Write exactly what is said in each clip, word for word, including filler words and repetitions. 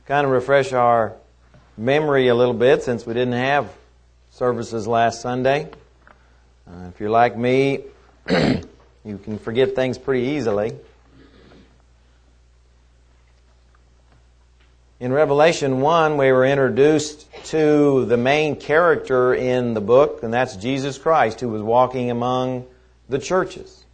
kind of refresh our memory a little bit, since we didn't have services last Sunday. Uh, if you're like me, you can forget things pretty easily. In Revelation one, we were introduced to the main character in the book, and that's Jesus Christ, who was walking among the churches.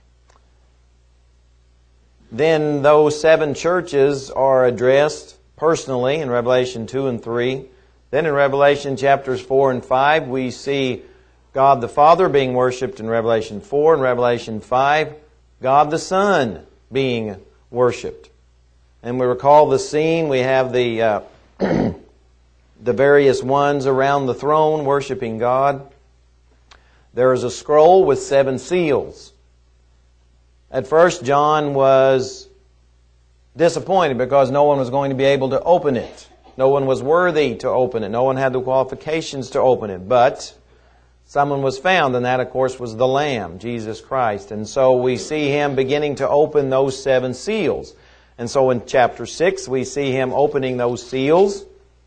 Then those seven churches are addressed personally in Revelation two and three. Then in Revelation chapters four and five, we see God the Father being worshipped in Revelation four. In Revelation five, God the Son being worshipped. And we recall the scene. We have the uh, the various ones around the throne worshiping God. There is a scroll with seven seals. At first, John was disappointed because no one was going to be able to open it. No one was worthy to open it. No one had the qualifications to open it. But someone was found, and that, of course, was the Lamb, Jesus Christ. And so we see Him beginning to open those seven seals. And so in chapter six, we see Him opening those seals.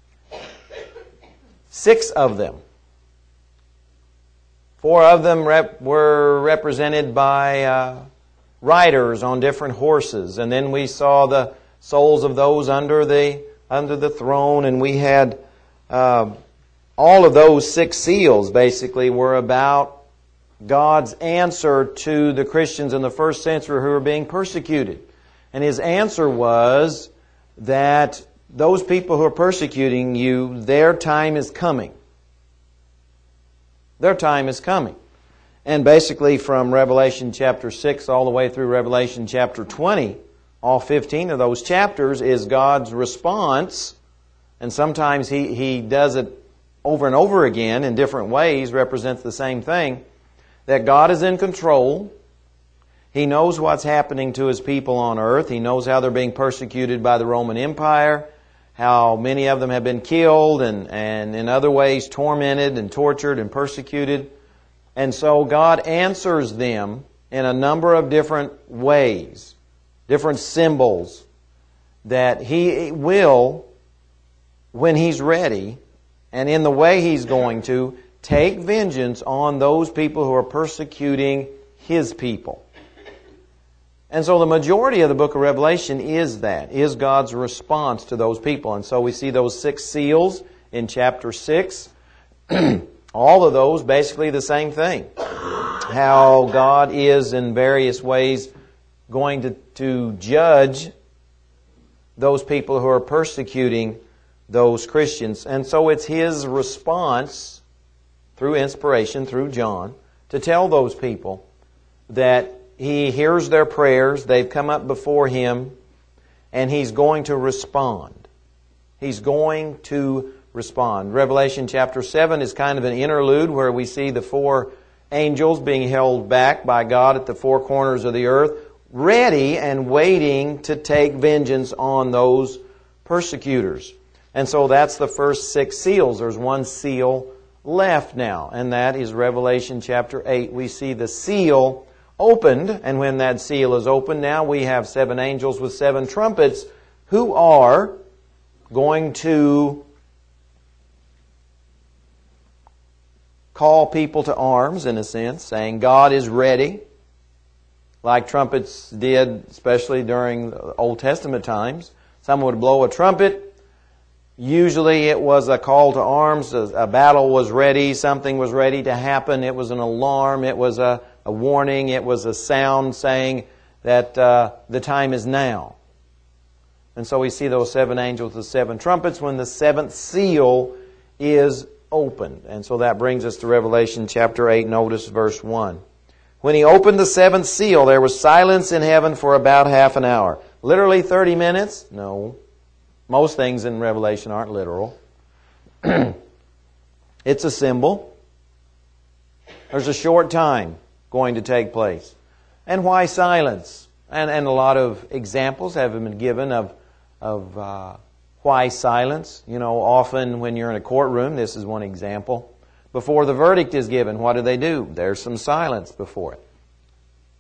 Six of them. Four of them rep- were represented by uh, riders on different horses. And then we saw the souls of those under the under the throne. And we had uh, all of those six seals basically were about God's answer to the Christians in the first century who were being persecuted. And His answer was that those people who are persecuting you, their time is coming. Their time is coming. And basically from Revelation chapter six all the way through Revelation chapter twenty, all fifteen of those chapters is God's response. And sometimes He, he does it over and over again in different ways, represents the same thing. That God is in control. He knows what's happening to His people on earth. He knows how they're being persecuted by the Roman Empire, how many of them have been killed and, and in other ways tormented and tortured and persecuted. And so God answers them in a number of different ways, different symbols that He will, when He's ready, and in the way He's going to, take vengeance on those people who are persecuting His people. And so the majority of the book of Revelation is that, is God's response to those people. And so we see those six seals in chapter six. All of those basically the same thing. How God is in various ways going to, to judge those people who are persecuting those Christians. And so it's His response through inspiration, through John, to tell those people that He hears their prayers, they've come up before Him, and He's going to respond. He's going to respond. Revelation chapter seven is kind of an interlude where we see the four angels being held back by God at the four corners of the earth, ready and waiting to take vengeance on those persecutors. And so that's the first six seals. There's one seal left now, and that is Revelation chapter eight. We see the seal opened, and when that seal is opened, now we have seven angels with seven trumpets who are going to call people to arms, in a sense, saying God is ready, like trumpets did, especially during the Old Testament times. Someone would blow a trumpet. Usually it was a call to arms. A battle was ready. Something was ready to happen. It was an alarm. It was a, a warning. It was a sound saying that uh, the time is now. And so we see those seven angels with seven trumpets when the seventh seal is opened. And so that brings us to Revelation chapter eight. Notice verse one. When He opened the seventh seal, there was silence in heaven for about half an hour. Literally thirty minutes? No. Most things in Revelation aren't literal. It's a symbol. There's a short time going to take place. And why silence? And, and a lot of examples have been given of, of uh, why silence. You know, often when you're in a courtroom, this is one example. Before the verdict is given, what do they do? There's some silence before it.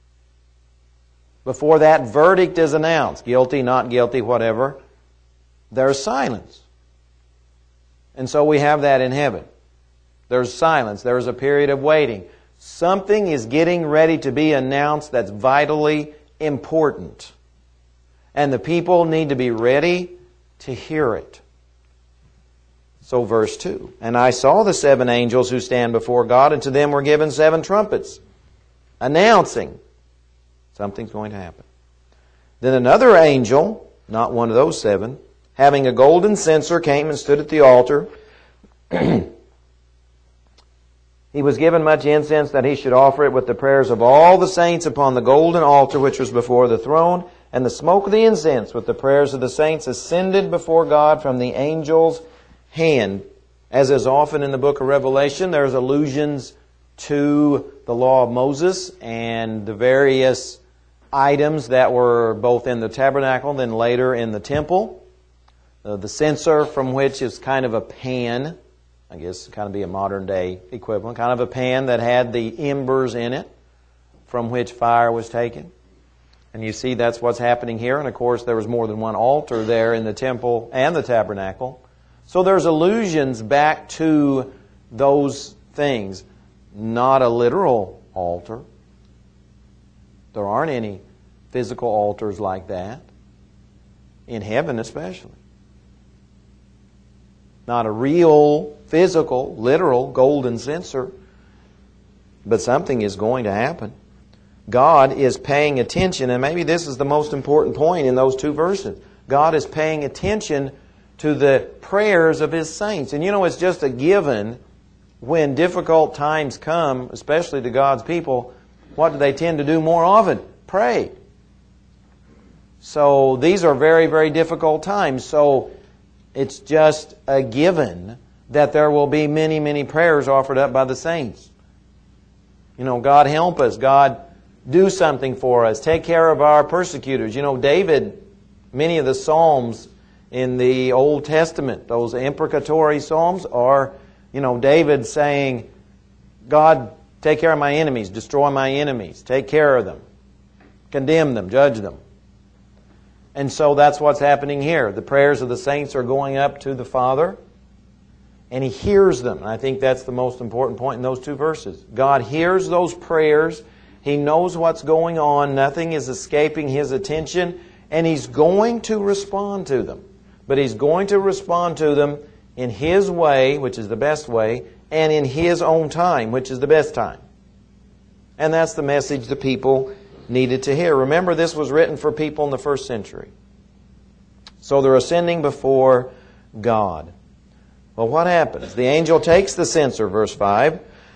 Before that verdict is announced, guilty, not guilty, whatever, there's silence. And so we have that in heaven. There's silence. There's a period of waiting. Something is getting ready to be announced that's vitally important. And the people need to be ready to hear it. So verse two. And I saw the seven angels who stand before God, and to them were given seven trumpets, announcing something's going to happen. Then another angel, not one of those seven, having a golden censer, came and stood at the altar. He was given much incense that he should offer it with the prayers of all the saints upon the golden altar which was before the throne. And the smoke of the incense with the prayers of the saints ascended before God from the angel's hand. As is often in the book of Revelation, there's allusions to the law of Moses and the various items that were both in the tabernacle and then later in the temple. Uh, the censer, from which is kind of a pan, I guess kind of be a modern day equivalent, kind of a pan that had the embers in it from which fire was taken. And you see that's what's happening here. And of course there was more than one altar there in the temple and the tabernacle. So there's allusions back to those things. Not a literal altar. There aren't any physical altars like that. In heaven especially. Not a real, physical, literal golden censer. But something is going to happen. God is paying attention, and maybe this is the most important point in those two verses. God is paying attention to the prayers of His saints. And you know, it's just a given when difficult times come, especially to God's people, what do they tend to do more often? Pray. So these are very, very difficult times. So it's just a given that there will be many, many prayers offered up by the saints. You know, God help us. God do something for us. Take care of our persecutors. You know, David, many of the Psalms in the Old Testament, those imprecatory Psalms, are, you know, David saying, God, take care of my enemies, destroy my enemies, take care of them, condemn them, judge them. And so that's what's happening here. The prayers of the saints are going up to the Father, and He hears them. And I think that's the most important point in those two verses. God hears those prayers. He knows what's going on. Nothing is escaping His attention. And He's going to respond to them. But He's going to respond to them in His way, which is the best way, and in His own time, which is the best time. And that's the message the people needed to hear. Remember, this was written for people in the first century. So they're ascending before God. Well, what happens? The angel takes the censer, verse five,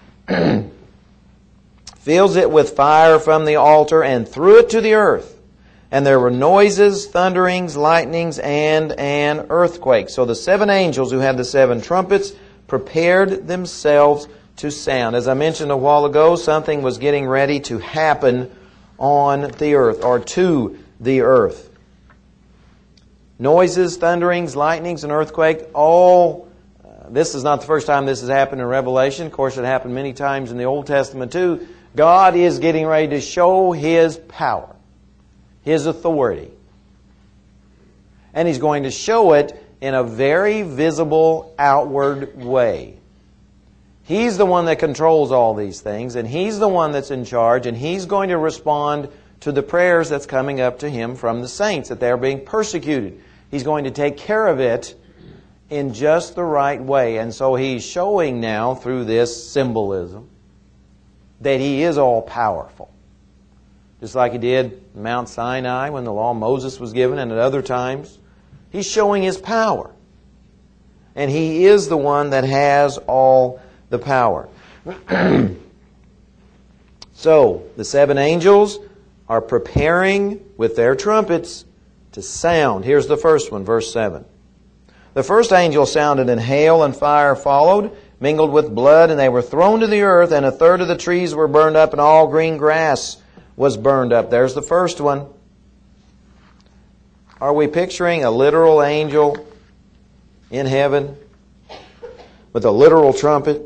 fills it with fire from the altar, and threw it to the earth. And there were noises, thunderings, lightnings, and an earthquake. So the seven angels who had the seven trumpets prepared themselves to sound. As I mentioned a while ago, something was getting ready to happen on the earth, or to the earth. Noises, thunderings, lightnings, and earthquake, all... Uh, this is not the first time this has happened in Revelation. Of course, it happened many times in the Old Testament too. God is getting ready to show His power, His authority. And He's going to show it in a very visible, outward way. He's the one that controls all these things, and He's the one that's in charge, and He's going to respond to the prayers that's coming up to Him from the saints, that they're being persecuted. He's going to take care of it in just the right way. And so He's showing now through this symbolism that He is all-powerful. Just like He did Mount Sinai when the law of Moses was given, and at other times. He's showing His power. And He is the one that has all the power. So, the seven angels are preparing with their trumpets to sound. Here's the first one, verse seven. The first angel sounded, and hail and fire followed, mingled with blood, and they were thrown to the earth, and a third of the trees were burned up, and all green grass was burned up. There's the first one. Are we picturing a literal angel in heaven with a literal trumpet,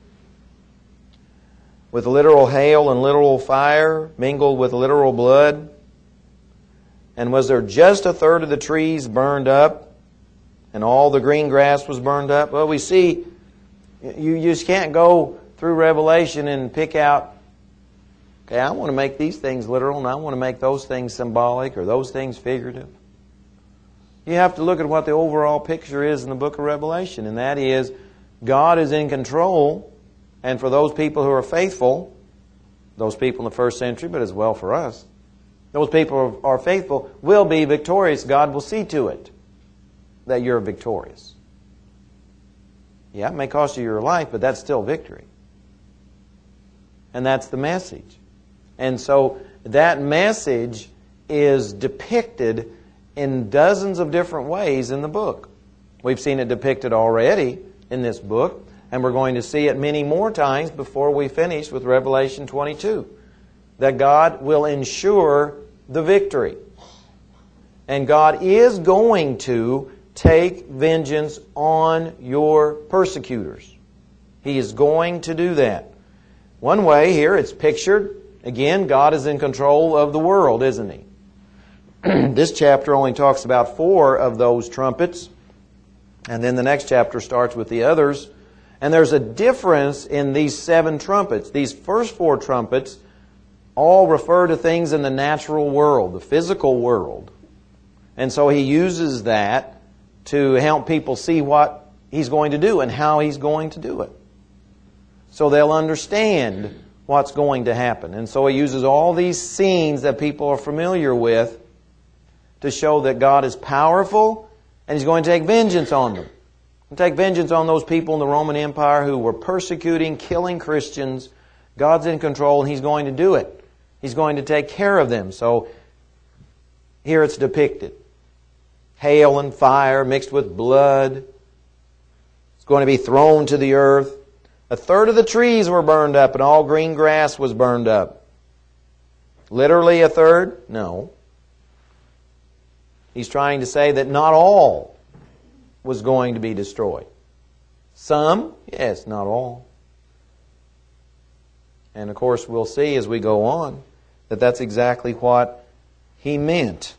with literal hail and literal fire mingled with literal blood? And was there just a third of the trees burned up? and all the green grass was burned up. Well, we see you just can't go through Revelation and pick out, okay, I want to make these things literal and I want to make those things symbolic or those things figurative. You have to look at what the overall picture is in the book of Revelation, and that is God is in control, and for those people who are faithful, those people in the first century, but as well for us, those people who are faithful will be victorious. God will see to it that you're victorious. Yeah, it may cost you your life, but that's still victory. And that's the message. And so that message is depicted in dozens of different ways in the book. We've seen it depicted already in this book, and we're going to see it many more times before we finish with Revelation twenty-two. That God will ensure the victory. And God is going to take vengeance on your persecutors. He is going to do that. One way here, it's pictured, again, God is in control of the world, isn't He? This chapter only talks about four of those trumpets. And then the next chapter starts with the others. And there's a difference in these seven trumpets. These first four trumpets all refer to things in the natural world, the physical world. And so He uses that to help people see what He's going to do and how He's going to do it. So they'll understand what's going to happen. And so He uses all these scenes that people are familiar with to show that God is powerful and He's going to take vengeance on them. He'll take vengeance on those people in the Roman Empire who were persecuting, killing Christians. God's in control and He's going to do it. He's going to take care of them. So here it's depicted. Hail and fire mixed with blood. It's going to be thrown to the earth. A third of the trees were burned up and all green grass was burned up. Literally a third? No. He's trying to say that not all was going to be destroyed. Some, yes, not all. And of course we'll see as we go on that that's exactly what He meant.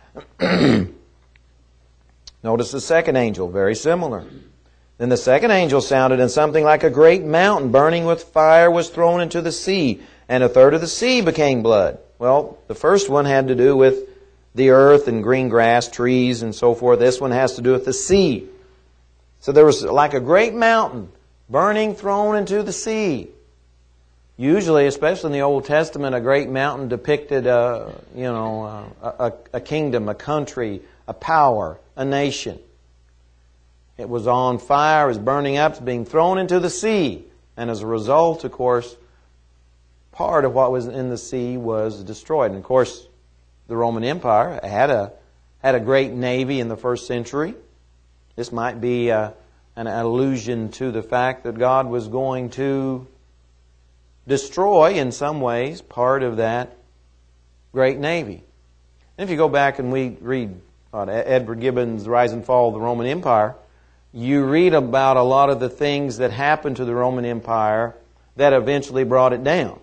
Notice the second angel, very similar. Then the second angel sounded, and something like a great mountain burning with fire was thrown into the sea, and a third of the sea became blood. Well, the first one had to do with the earth and green grass, trees, and so forth. This one has to do with the sea. So there was like a great mountain burning, thrown into the sea. Usually, especially in the Old Testament, a great mountain depicted a, you know, a, a, a kingdom, a country, a power, a nation. It was on fire, it was burning up, it was being thrown into the sea. And as a result, of course, part of what was in the sea was destroyed. And of course, the Roman Empire had a had a great navy in the first century. This might be a, an allusion to the fact that God was going to destroy, in some ways, part of that great navy. And if you go back and we read uh, Edward Gibbon's Rise and Fall of the Roman Empire, you read about a lot of the things that happened to the Roman Empire that eventually brought it down.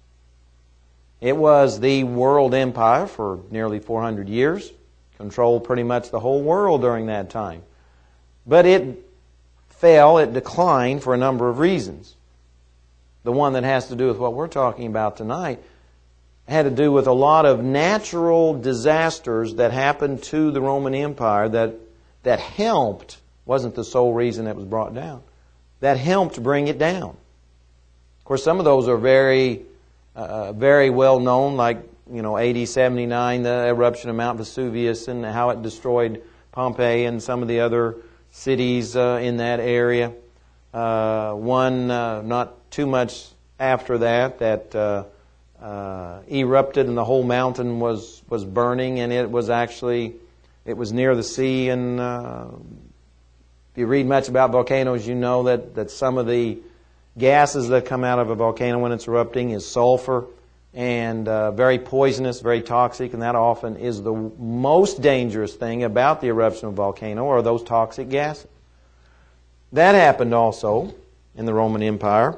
It was the world empire for nearly four hundred years, controlled pretty much the whole world during that time. But it fell, it declined for a number of reasons. The one that has to do with what we're talking about tonight had to do with a lot of natural disasters that happened to the Roman Empire that that helped, wasn't the sole reason it was brought down, that helped bring it down. Of course, some of those are very, uh, very well known, like, you know, A D seventy-nine, the eruption of Mount Vesuvius and how it destroyed Pompeii and some of the other cities uh, in that area. Uh, one uh, not too much after that that uh, uh, erupted and the whole mountain was, was burning, and it was actually, it was near the sea. And uh, if you read much about volcanoes, you know that, that some of the gases that come out of a volcano when it's erupting is sulfur, and uh, very poisonous, very toxic, and that often is the most dangerous thing about the eruption of a volcano, are those toxic gases. That happened also in the Roman Empire.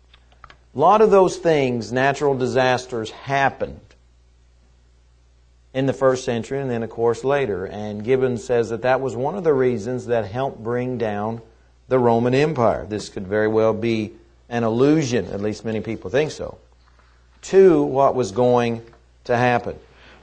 A lot of those things, natural disasters, happened. in the first century and then, of course, later. And Gibbons says that that was one of the reasons that helped bring down the Roman Empire. This could very well be an allusion, at least many people think so, to what was going to happen.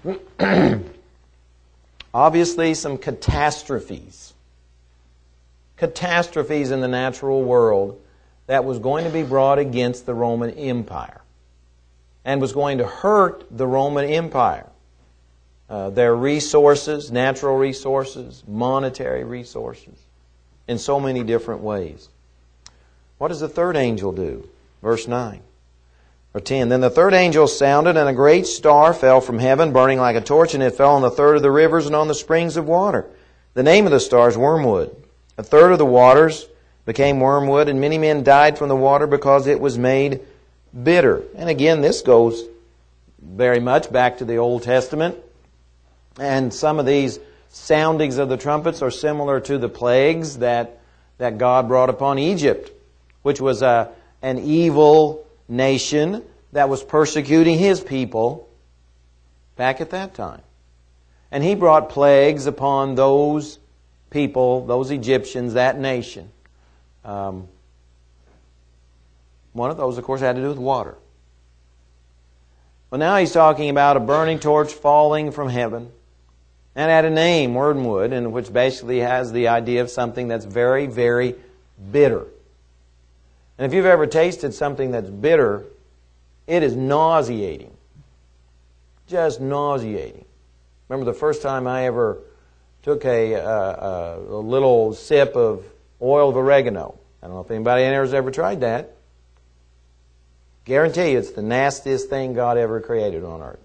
Obviously, some catastrophes. Catastrophes in the natural world that was going to be brought against the Roman Empire and was going to hurt the Roman Empire. Uh, their resources, natural resources, monetary resources, in so many different ways. What does the third angel do? Verse nine or ten. Then the third angel sounded, and a great star fell from heaven, burning like a torch, and it fell on the third of the rivers and on the springs of water. The name of the star is wormwood. A third of the waters became wormwood, and many men died from the water because it was made bitter. And again, this goes very much back to the Old Testament. And some of these soundings of the trumpets are similar to the plagues that, that God brought upon Egypt, which was a, an evil nation that was persecuting His people back at that time. And He brought plagues upon those people, those Egyptians, that nation. Um, one of those, of course, had to do with water. Well, now He's talking about a burning torch falling from heaven, and had a name, wormwood, and which basically has the idea of something that's very, very bitter. And if you've ever tasted something that's bitter, it is nauseating. Just nauseating. Remember the first time I ever took a, a, a little sip of oil of oregano. I don't know if anybody in there has ever tried that. Guarantee you it's the nastiest thing God ever created on earth.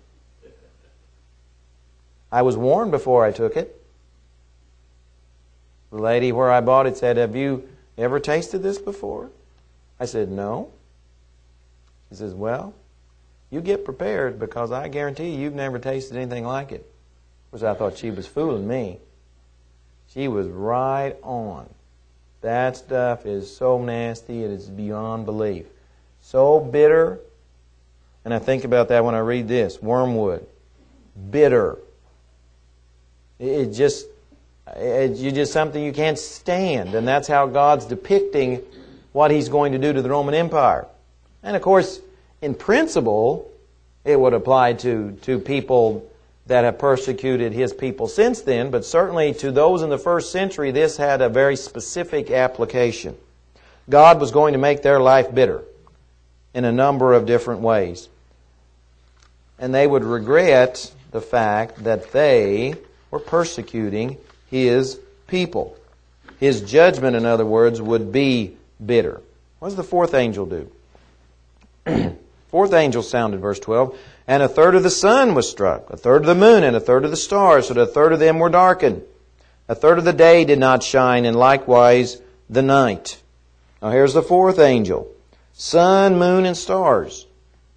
I was warned before I took it. The lady where I bought it said, "Have you ever tasted this before?" I said, "No." He says, "Well, you get prepared because I guarantee you, you've never tasted anything like it." Which I thought she was fooling me. She was right on. That stuff is so nasty, it is beyond belief. So bitter. And I think about that when I read this. Wormwood. Bitter. It just, it's just something you can't stand. And that's how God's depicting what He's going to do to the Roman Empire. And of course, in principle, it would apply to, to people that have persecuted His people since then. But certainly to those in the first century, this had a very specific application. God was going to make their life bitter in a number of different ways. And they would regret the fact that they were persecuting His people. His judgment, in other words, would be bitter. What does the fourth angel do? Fourth angel sounded, verse twelve, and a third of the sun was struck, a third of the moon, and a third of the stars, so that a third of them were darkened. A third of the day did not shine, and likewise the night. Now here's the fourth angel. Sun, moon, and stars.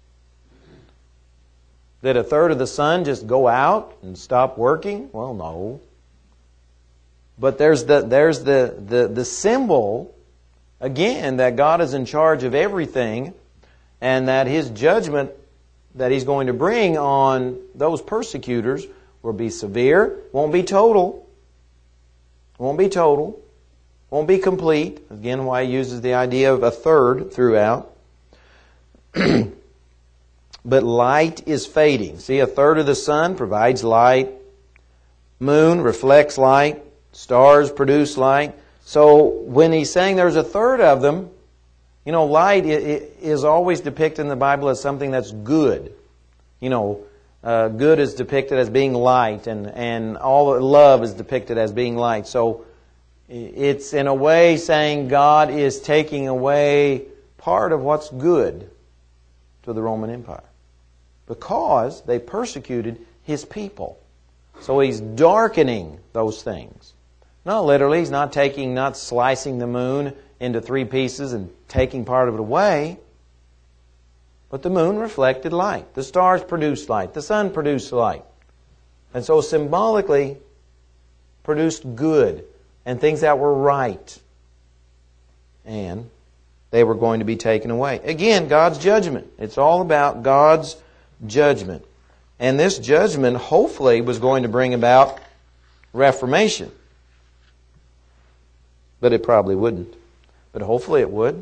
Did a third of the sun just go out and stop working? Well, no. But there's the there's the, the, the symbol, again, that God is in charge of everything and that His judgment that He's going to bring on those persecutors will be severe, won't be total, won't be total, won't be complete. Again, why He uses the idea of a third throughout. But light is fading. See, a third of the sun provides light. Moon reflects light. Stars produce light. So when He's saying there's a third of them, you know, light is always depicted in the Bible as something that's good. You know, uh, good is depicted as being light, and, and all love is depicted as being light. So it's in a way saying God is taking away part of what's good to the Roman Empire, because they persecuted His people. So He's darkening those things. No, literally, He's not taking, not slicing the moon into three pieces and taking part of it away. But the moon reflected light. The stars produced light. The sun produced light. And so symbolically produced good and things that were right. And they were going to be taken away. Again, God's judgment. It's all about God's judgment. And this judgment hopefully was going to bring about reformation. But it probably wouldn't. But hopefully it would.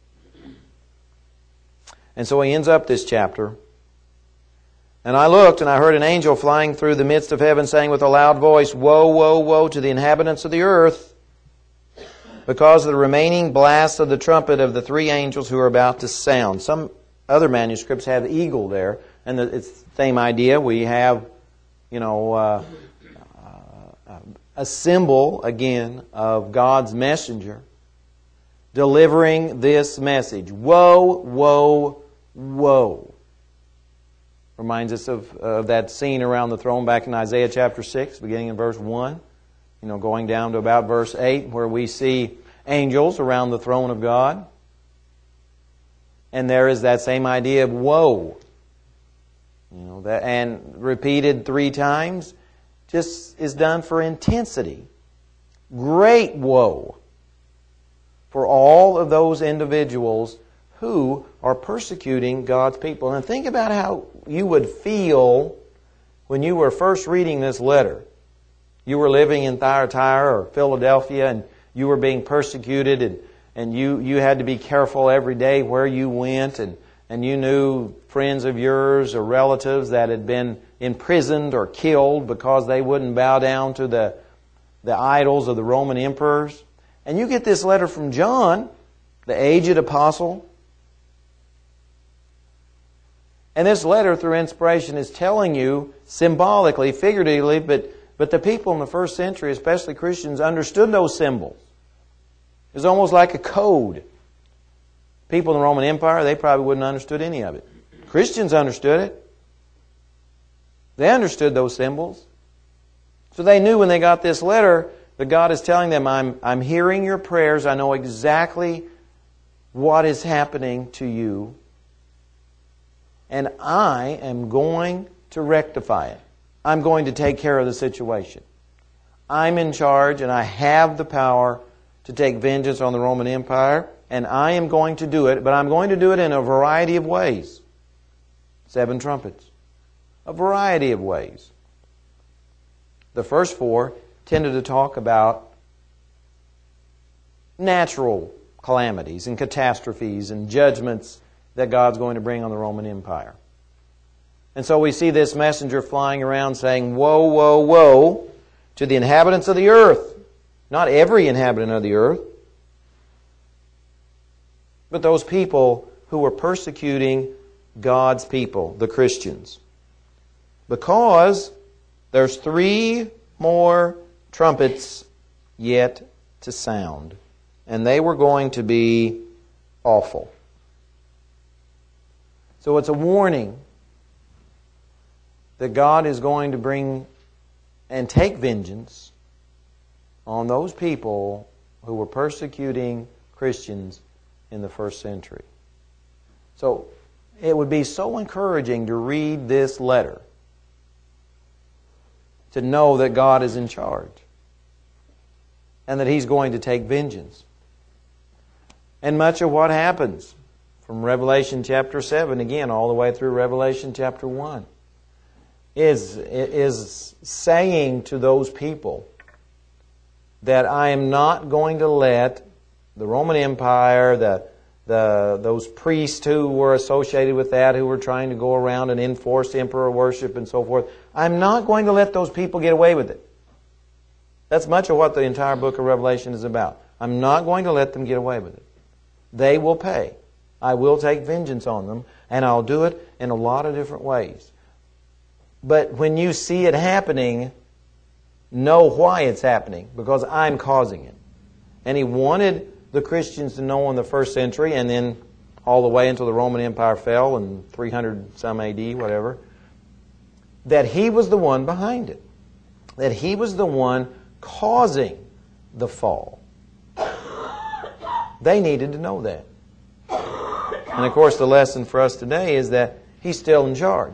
And so he ends up this chapter. And I looked, and I heard an angel flying through the midst of heaven, saying with a loud voice, Woe, woe, woe to the inhabitants of the earth, because of the remaining blast of the trumpet of the three angels who are about to sound. Some other manuscripts have eagle there, and it's the same idea. We have, you know, uh, uh, a symbol, again, of God's messenger delivering this message. Woe, woe, woe. Reminds us of, of that scene around the throne back in Isaiah chapter six, beginning in verse one. You know, going down to about verse eight, where we see angels around the throne of God. And there is that same idea of woe. You know, that, and repeated three times, just is done for intensity. Great woe for all of those individuals who are persecuting God's people. And think about how you would feel when you were first reading this letter. You were living in Thyatira or Philadelphia, and you were being persecuted, and, and you, you had to be careful every day where you went, and, and you knew friends of yours or relatives that had been imprisoned or killed because they wouldn't bow down to the, the idols of the Roman emperors. And you get this letter from John, the aged apostle. And this letter, through inspiration, is telling you symbolically, figuratively, but, but the people in the first century, especially Christians, understood those symbols. It was almost like a code. People in the Roman Empire, they probably wouldn't have understood any of it. Christians understood it. They understood those symbols. So they knew when they got this letter that God is telling them, I'm, I'm hearing your prayers. I know exactly what is happening to you. And I am going to rectify it. I'm going to take care of the situation. I'm in charge, and I have the power to take vengeance on the Roman Empire, and I am going to do it, but I'm going to do it in a variety of ways. Seven trumpets. A variety of ways. The first four tended to talk about natural calamities and catastrophes and judgments that God's going to bring on the Roman Empire. And so we see this messenger flying around saying, Woe, woe, woe to the inhabitants of the earth. Not every inhabitant of the earth, but those people who were persecuting God's people, the Christians. Because there's three more trumpets yet to sound. And they were going to be awful. So it's a warning that God is going to bring and take vengeance on those people who were persecuting Christians in the first century. So it would be so encouraging to read this letter, to know that God is in charge and that He's going to take vengeance. And much of what happens from Revelation chapter seven, again, all the way through Revelation chapter one, is, is saying to those people that I am not going to let the Roman Empire, the, the those priests who were associated with that, who were trying to go around and enforce emperor worship and so forth, I'm not going to let those people get away with it. That's much of what the entire book of Revelation is about. I'm not going to let them get away with it. They will pay. I will take vengeance on them, and I'll do it in a lot of different ways. But when you see it happening, know why it's happening, because I'm causing it. And He wanted the Christians to know in the first century, and then all the way until the Roman Empire fell in three hundred some A D, whatever, that He was the one behind it. That He was the one causing the fall. They needed to know that. And of course the lesson for us today is that He's still in charge.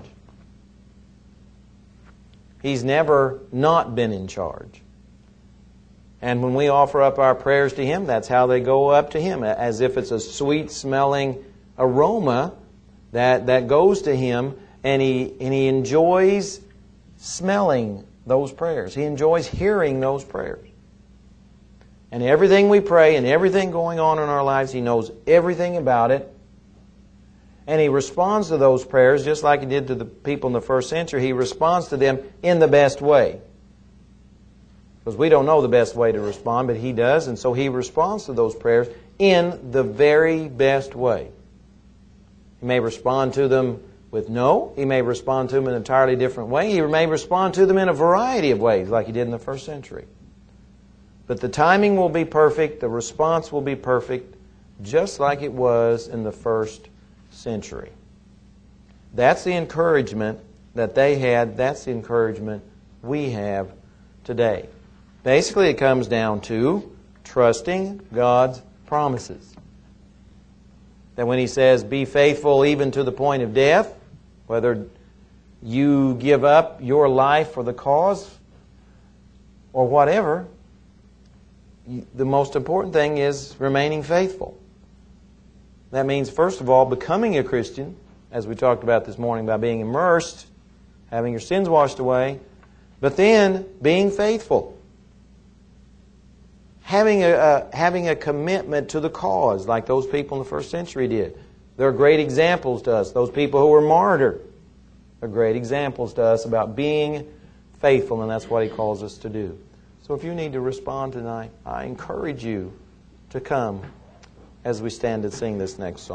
He's never not been in charge. And when we offer up our prayers to Him, that's how they go up to Him, as if it's a sweet-smelling aroma that, that goes to Him. And he, and he enjoys smelling those prayers. He enjoys hearing those prayers. And everything we pray and everything going on in our lives, He knows everything about it. And He responds to those prayers just like He did to the people in the first century. He responds to them in the best way. Because we don't know the best way to respond, but He does. And so He responds to those prayers in the very best way. He may respond to them with no. He may respond to them in an entirely different way. He may respond to them in a variety of ways, like He did in the first century. But the timing will be perfect. The response will be perfect, just like it was in the first century. That's the encouragement that they had. That's the encouragement we have today. Basically, it comes down to trusting God's promises. That when He says, be faithful even to the point of death, whether you give up your life for the cause or whatever, the most important thing is remaining faithful. That means, first of all, becoming a Christian, as we talked about this morning, by being immersed, having your sins washed away, but then being faithful. Having a, a, having a commitment to the cause, like those people in the first century did. They're great examples to us. Those people who were martyred are great examples to us about being faithful, and that's what He calls us to do. So if you need to respond tonight, I encourage you to come as we stand and sing this next song.